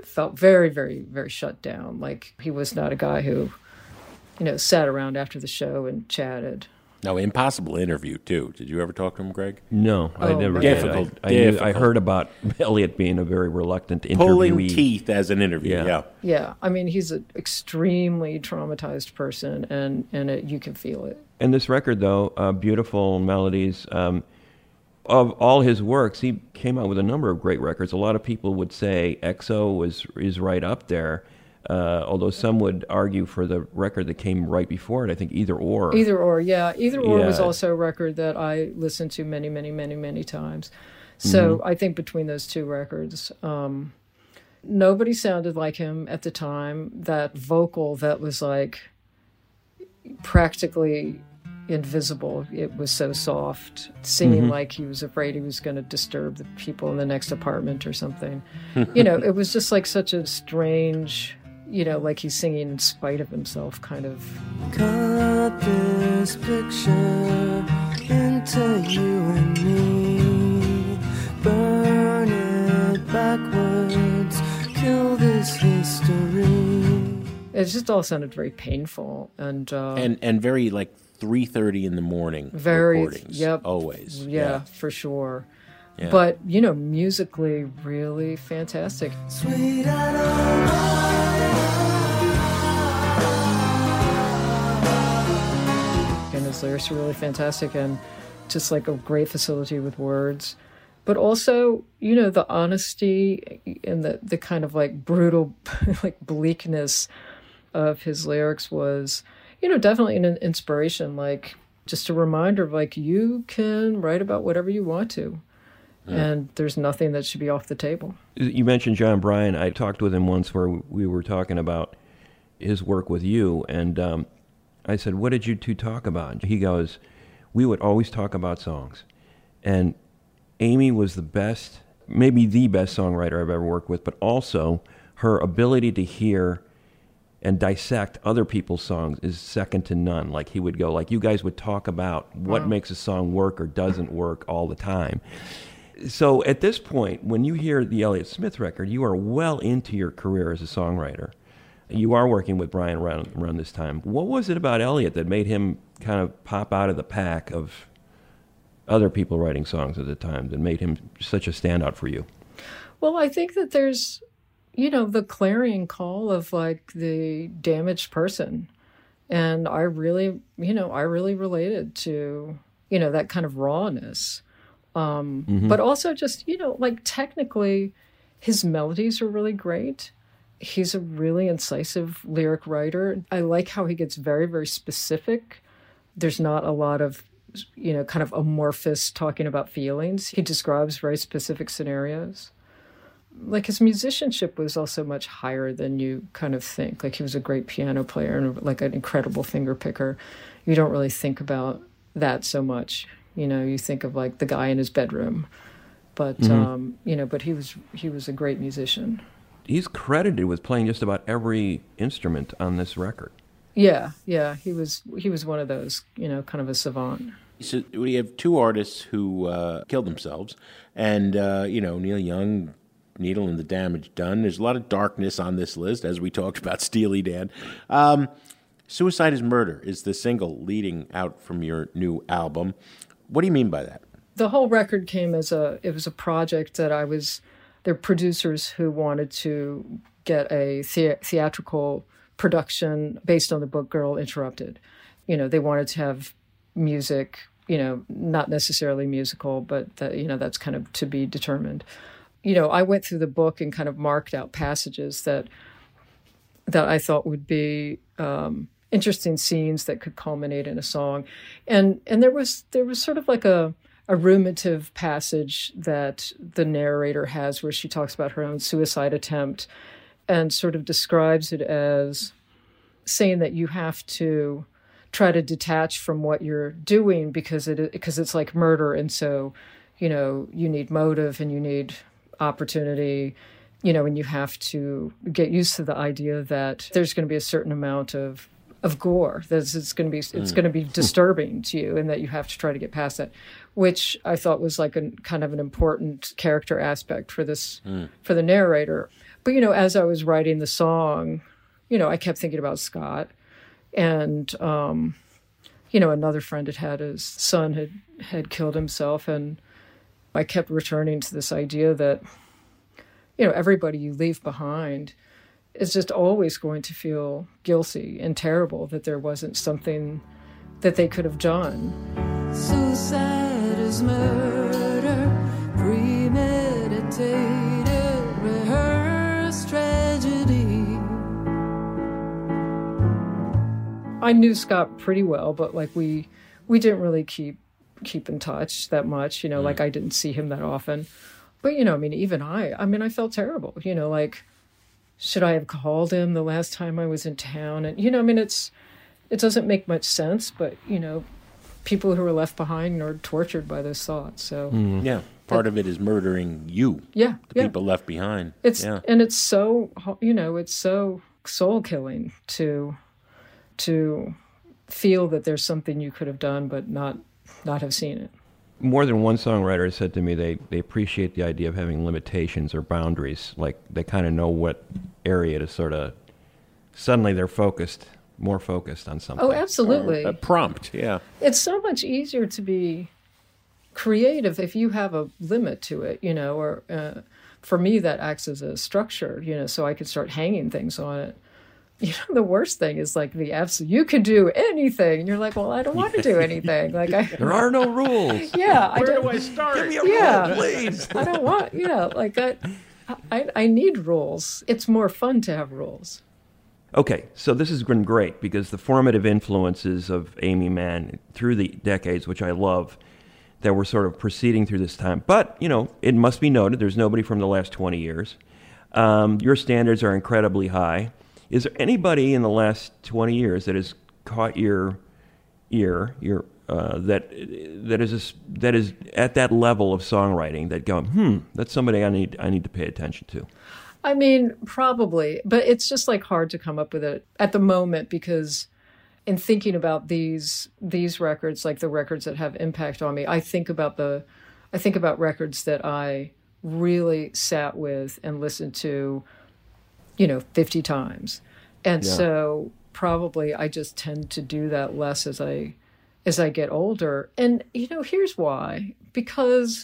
felt very, very, very shut down. Like he was not a guy who, you know, sat around after the show and chatted. No, impossible interview, too. Did you ever talk to him, Greg? No, I Oh, never man. did. Difficult, I, I, knew, I difficult. heard about Elliot being a very reluctant interviewee. Pulling teeth as an interview, Yeah. yeah. Yeah, I mean, he's an extremely traumatized person, and, and it, you can feel it. And this record, though, uh, beautiful melodies. Um, of all his works, he came out with a number of great records. A lot of people would say X O was is right up there, uh, although some would argue for the record that came right before it. I think Either Or. Either Or, yeah. Either Or was Yeah. also a record that I listened to many, many, many, many times. So Mm-hmm. I think between those two records, um, nobody sounded like him at the time. That vocal that was like practically invisible. It was so soft, singing like he was afraid he was going to disturb the people in the next apartment or something. You know, it was just like such a strange, you know, like he's singing in spite of himself kind of. Cut this picture into you and me. Burn it backwards. Kill this history. It just all sounded very painful and uh, And and very, like, three thirty in the morning very, recordings. yep, Always. yeah, for sure. Yeah. But you know, musically, really fantastic. Sweet Adelma. And his lyrics are really fantastic, and just like a great facility with words. But also, you know, the honesty and the the kind of like brutal, like bleakness of his lyrics was, you know, definitely an inspiration, like just a reminder of like, you can write about whatever you want to. Yeah. And there's nothing that should be off the table. You mentioned John Bryan. I talked with him once where we were talking about his work with you, and um, I said, what did you two talk about? He goes, we would always talk about songs. And Amy was the best, maybe the best songwriter I've ever worked with, but also her ability to hear and dissect other people's songs is second to none. Like he would go, like you guys would talk about what wow. makes a song work or doesn't work all the time. So at this point, when you hear the Elliott Smith record, you are well into your career as a songwriter. You are working with Brian around, around this time. What was it about Elliott that made him kind of pop out of the pack of other people writing songs at the time that made him such a standout for you? Well, I think that there's, you know, the clarion call of like the damaged person. And I really, you know, I really related to, you know, that kind of rawness. Um, mm-hmm. But also just, you know, like technically his melodies are really great. He's a really incisive lyric writer. I like how he gets very, very specific. There's not a lot of, you know, kind of amorphous talking about feelings. He describes very specific scenarios. Like his musicianship was also much higher than you kind of think. Like he was a great piano player and like an incredible finger picker. You don't really think about that so much. You know, you think of like the guy in his bedroom, but mm-hmm. um, you know, but he was he was a great musician. He's credited with playing just about every instrument on this record. Yeah, yeah, he was he was one of those, you know, kind of a savant. So we have two artists who uh, killed themselves, and uh, you know, Neil Young, Needle and the Damage Done. There's a lot of darkness on this list, as we talked about Steely Dan. Um, Suicide is Murder is the single leading out from your new album. What do you mean by that? The whole record came as a, it was a project that I was, they're producers who wanted to get a the- theatrical production based on the book Girl Interrupted. You know, they wanted to have music, you know, not necessarily musical, but that, you know, that's kind of to be determined. You know, I went through the book and kind of marked out passages that that I thought would be um, interesting scenes that could culminate in a song, and and there was there was sort of like a a ruminative passage that the narrator has where she talks about her own suicide attempt, and sort of describes it as saying that you have to try to detach from what you're doing because it because it's like murder, and so you know you need motive and you need opportunity, you know, and you have to get used to the idea that there's going to be a certain amount of of gore. That it's going to be it's mm. going to be disturbing to you, and that you have to try to get past that, which I thought was like a kind of an important character aspect for this mm. for the narrator. But, you know, as I was writing the song, you know, I kept thinking about Scott. And, um, you know, another friend had had his son had, had killed himself. And I kept returning to this idea that, you know, everybody you leave behind is just always going to feel guilty and terrible that there wasn't something that they could have done. Suicide is murder, premeditated, rehearsed tragedy. I knew Scott pretty well, but like we we didn't really keep keep in touch that much, you know, mm. like I didn't see him that often. But, you know, I mean, even I, I mean, I felt terrible, you know, like, should I have called him the last time I was in town? And, you know, I mean, it's, it doesn't make much sense, but, you know, people who are left behind are tortured by those thoughts. So, mm. yeah, part that, of it is murdering you. Yeah. The yeah. people left behind. It's, yeah. and it's so, you know, it's so soul killing to, to feel that there's something you could have done, but not, not have seen it. More than one songwriter has said to me they, they appreciate the idea of having limitations or boundaries. Like they kind of know what area to sort of, suddenly they're focused, more focused on something. Oh, absolutely. Or a prompt, yeah. It's so much easier to be creative if you have a limit to it, you know, or uh, for me that acts as a structure, you know, so I could start hanging things on it. You know, the worst thing is like the absolute, you can do anything. And you're like, well, I don't want to do anything. Like I, There are no rules. Yeah. Where I do I start? Give me a yeah, rule, please. I don't want, yeah, like I, I, I need rules. It's more fun to have rules. Okay, so this has been great because the formative influences of Aimee Mann through the decades, which I love, that we're sort of proceeding through this time. But, you know, it must be noted, there's nobody from the last twenty years. Um, your standards are incredibly high. Is there anybody in the last twenty years that has caught your ear, your uh, that that is a, that is at that level of songwriting that go, hmm, that's somebody I need I need to pay attention to? I mean, probably, but it's just like hard to come up with it at the moment because in thinking about these these records, like the records that have impact on me, I think about the I think about records that I really sat with and listened to, you know, fifty times. And yeah. so probably I just tend to do that less as I as I get older. And, you know, here's why. Because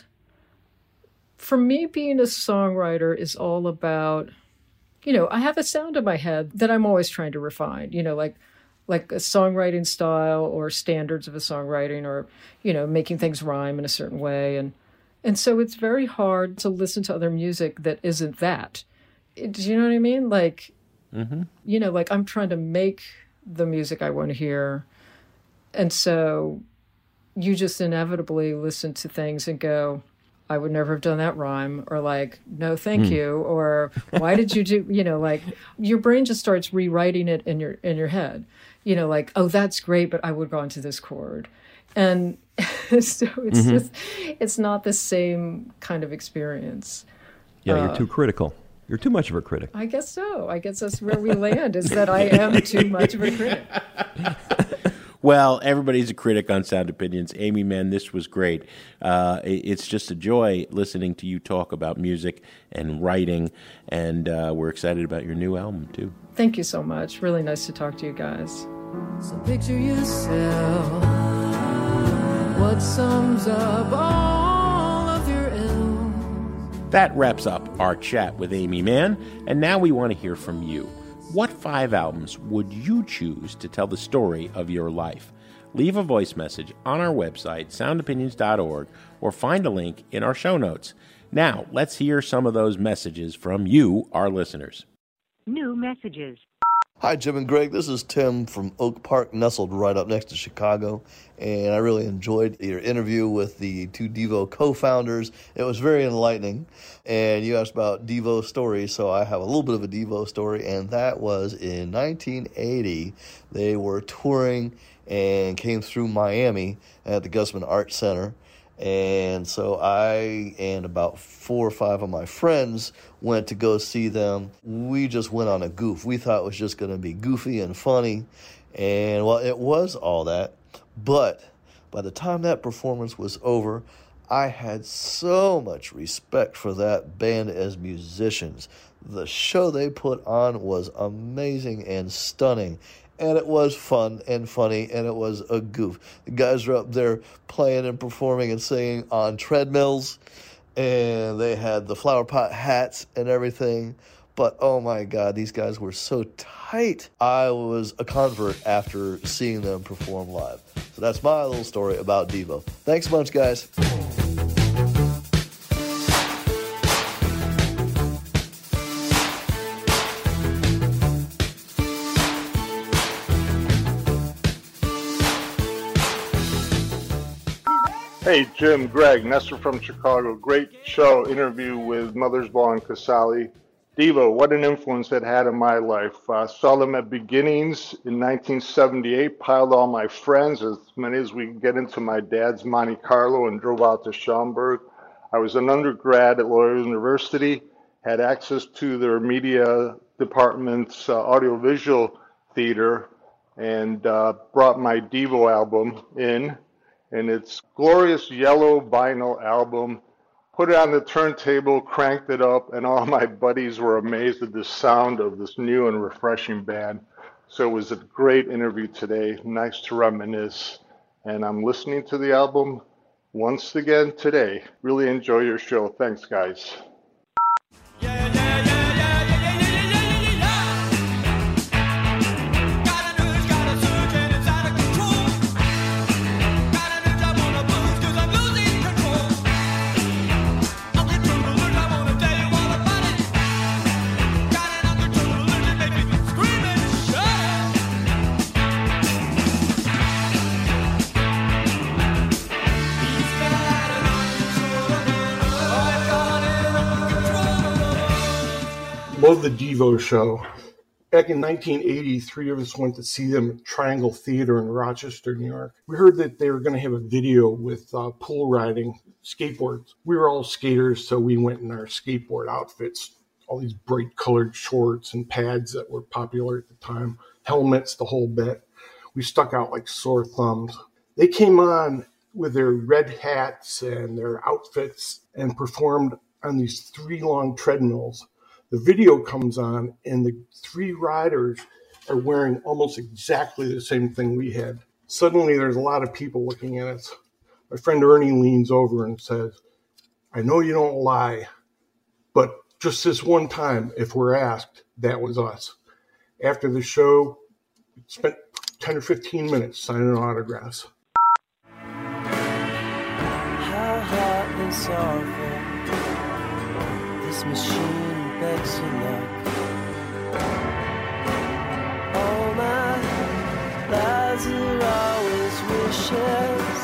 for me, being a songwriter is all about, you know, I have a sound in my head that I'm always trying to refine, you know, like like a songwriting style or standards of a songwriting or, you know, making things rhyme in a certain way. And and so it's very hard to listen to other music that isn't that. Do you know what I mean? Like, mm-hmm. you know, like I'm trying to make the music I want to hear. And so you just inevitably listen to things and go, I would never have done that rhyme, or like, no, thank mm. you. Or why did you do, you know, like your brain just starts rewriting it in your, in your head, you know, like, oh, that's great, but I would have gone to this chord. And so it's mm-hmm. just, it's not the same kind of experience. Yeah. Uh, you're too critical. You're too much of a critic. I guess so. I guess that's where we land, is that I am too much of a critic. Well, everybody's a critic on Sound Opinions. Aimee Mann, this was great. Uh, it's just a joy listening to you talk about music and writing, and uh, we're excited about your new album, too. Thank you so much. Really nice to talk to you guys. So picture yourself, what sums up all of your ills. That wraps up our chat with Aimee Mann, and now we want to hear from you. What five albums would you choose to tell the story of your life? Leave a voice message on our website, sound opinions dot org, or find a link in our show notes. Now, let's hear some of those messages from you, our listeners. New messages. Hi, Jim and Greg. This is Tim from Oak Park, nestled right up next to Chicago. And I really enjoyed your interview with the two Devo co-founders. It was very enlightening. And you asked about Devo stories, so I have a little bit of a Devo story. And that was in nineteen eighty. They were touring and came through Miami at the Gusman Art Center. And so I and about four or five of my friends went to go see them. We just went on a goof. We thought it was just going to be goofy and funny. And, well, it was all that. But by the time that performance was over, I had so much respect for that band as musicians. The show they put on was amazing and stunning, and it was fun and funny, and it was a goof. The guys were up there playing and performing and singing on treadmills, and they had the flower pot hats and everything. But, oh my God, these guys were so tight. I was a convert after seeing them perform live. So that's my little story about Devo. Thanks a bunch, guys. Hey, Jim, Greg, Nestor from Chicago. Great show, interview with Mothersbaugh and Casale. Devo, what an influence it had in my life. Uh, saw them at Beginnings in nineteen seventy-eight, piled all my friends, as many as we could get into my dad's Monte Carlo, and drove out to Schaumburg. I was an undergrad at Loyola University, had access to their media department's uh, audiovisual theater, and uh, brought my Devo album in, and it's glorious yellow vinyl album. Put it on the turntable, cranked it up, and all my buddies were amazed at the sound of this new and refreshing band. So it was a great interview today, nice to reminisce. And I'm listening to the album once again today. Really enjoy your show. Thanks, guys. Love the Devo show. Back in nineteen eighty, three of us went to see them at Triangle Theater in Rochester, New York. We heard that they were going to have a video with uh, pool riding skateboards. We were all skaters, so we went in our skateboard outfits, all these bright colored shorts and pads that were popular at the time, helmets, the whole bit. We stuck out like sore thumbs. They came on with their red hats and their outfits and performed on these three long treadmills. The video comes on, and the three riders are wearing almost exactly the same thing we had. Suddenly, there's a lot of people looking at us. My friend Ernie leans over and says, "I know you don't lie, but just this one time, if we're asked, that was us." After the show, we spent ten or fifteen minutes signing autographs. How hot and soft this machine begs for luck. All my lies are always wishes.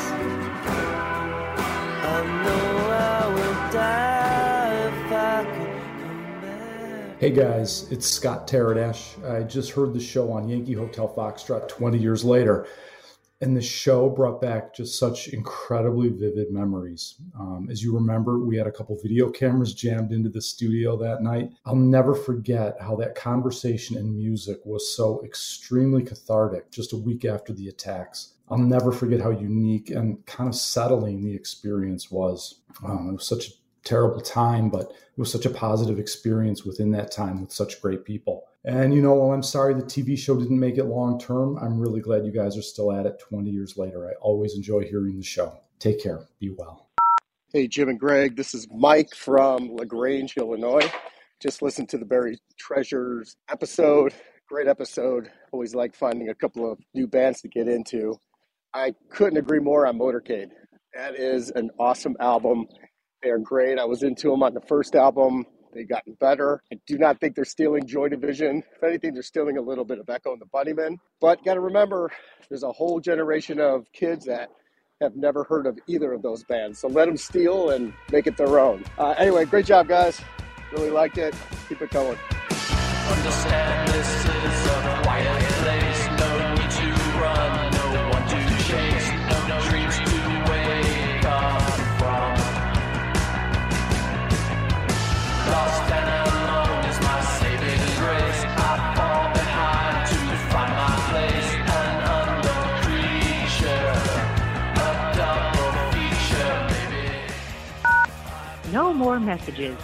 I know I would die if I could come back. Hey guys, it's Scott Taradash. I just heard the show on Yankee Hotel Foxtrot twenty years later. And the show brought back just such incredibly vivid memories. Um, as you remember, we had a couple video cameras jammed into the studio that night. I'll never forget how that conversation and music was so extremely cathartic just a week after the attacks. I'll never forget how unique and kind of settling the experience was. Um, it was such a terrible time, but it was such a positive experience within that time with such great people. And, you know, while I'm sorry the T V show didn't make it long term, I'm really glad you guys are still at it twenty years later. I always enjoy hearing the show. Take care. Be well. Hey, Jim and Greg. This is Mike from LaGrange, Illinois. Just listened to the Buried Treasures episode. Great episode. Always like finding a couple of new bands to get into. I couldn't agree more on Motorcade. That is an awesome album. They are great. I was into them on the first album. They've gotten better. I do not think they're stealing Joy Division. If anything, they're stealing a little bit of Echo and the Bunnymen. But got to remember, there's a whole generation of kids that have never heard of either of those bands. So let them steal and make it their own. Uh, anyway, great job, guys. Really liked it. Keep it going. Understand this is a quiet place. No need to run, no one to chase, no dreams to wake up from. Lost and alone is my saving grace. I fall behind to find my place. An unknown creature, a double feature, baby. four messages.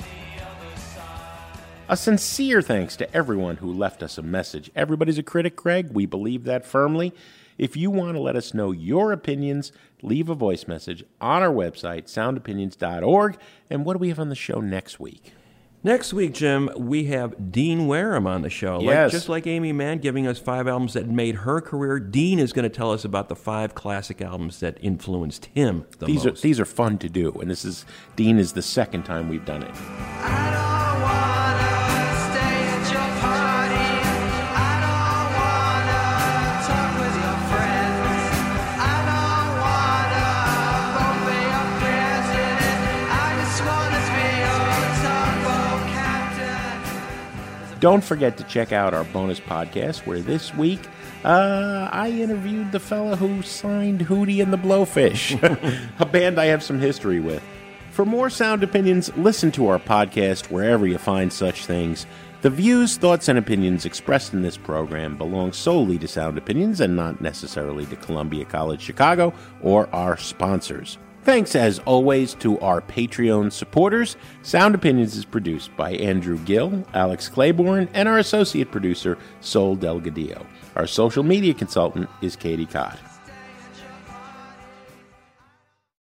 A sincere thanks to everyone who left us a message. Everybody's a critic, Greg. We believe that firmly. If you want to let us know your opinions, leave a voice message on our website, sound opinions dot org. And what do we have on the show next week? Next week, Jim, we have Dean Wareham on the show. Yes. Like, just like Amy Mann giving us five albums that made her career, Dean is going to tell us about the five classic albums that influenced him the these most. Are, these are fun to do, and this is Dean is the second time we've done it. Don't forget to check out our bonus podcast, where this week uh, I interviewed the fella who signed Hootie and the Blowfish, a band I have some history with. For more sound opinions, listen to our podcast wherever you find such things. The views, thoughts, and opinions expressed in this program belong solely to Sound Opinions and not necessarily to Columbia College Chicago or our sponsors. Thanks, as always, to our Patreon supporters. Sound Opinions is produced by Andrew Gill, Alex Claiborne, and our associate producer, Sol Delgadillo. Our social media consultant is Katie Cott.